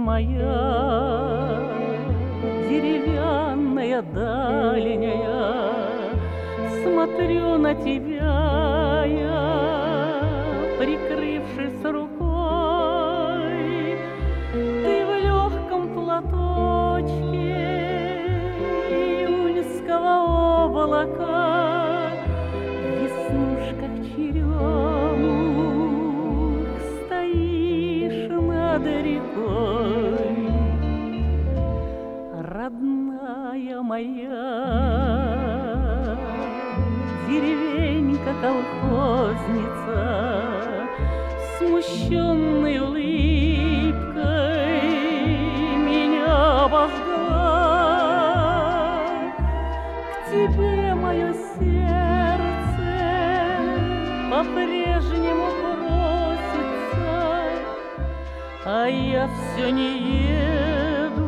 моя, деревянная, дальняя, смотрю на тебя я, прикрывшись рукой. Ты в легком платочке июньского облака, в веснушках черемух стоишь над рекой. Родная моя, деревенька-колхозница, смущенной улыбкой меня обожгла. К тебе мое сердце по-прежнему просится, а я все не еду,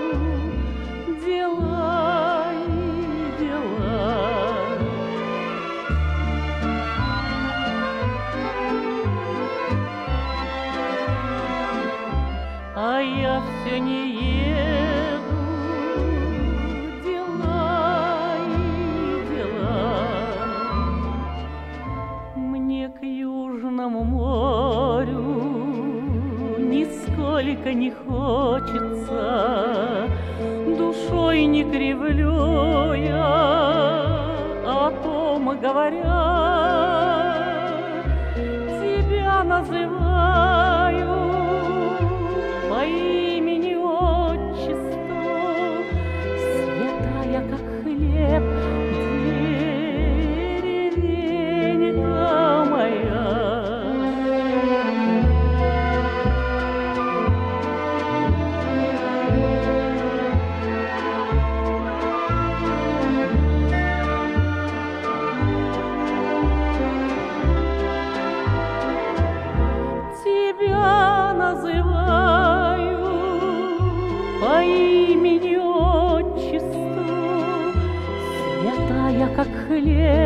дела и дела. А я все не еду, дела и дела. Мне к Южному морю нисколько не хочется, душой не кривлю я, о том говоря, тебя называю по имени отчеству, святая, как хлеб, деревенька моя. Тебя называю по имени отчеству, святая, как хлеб,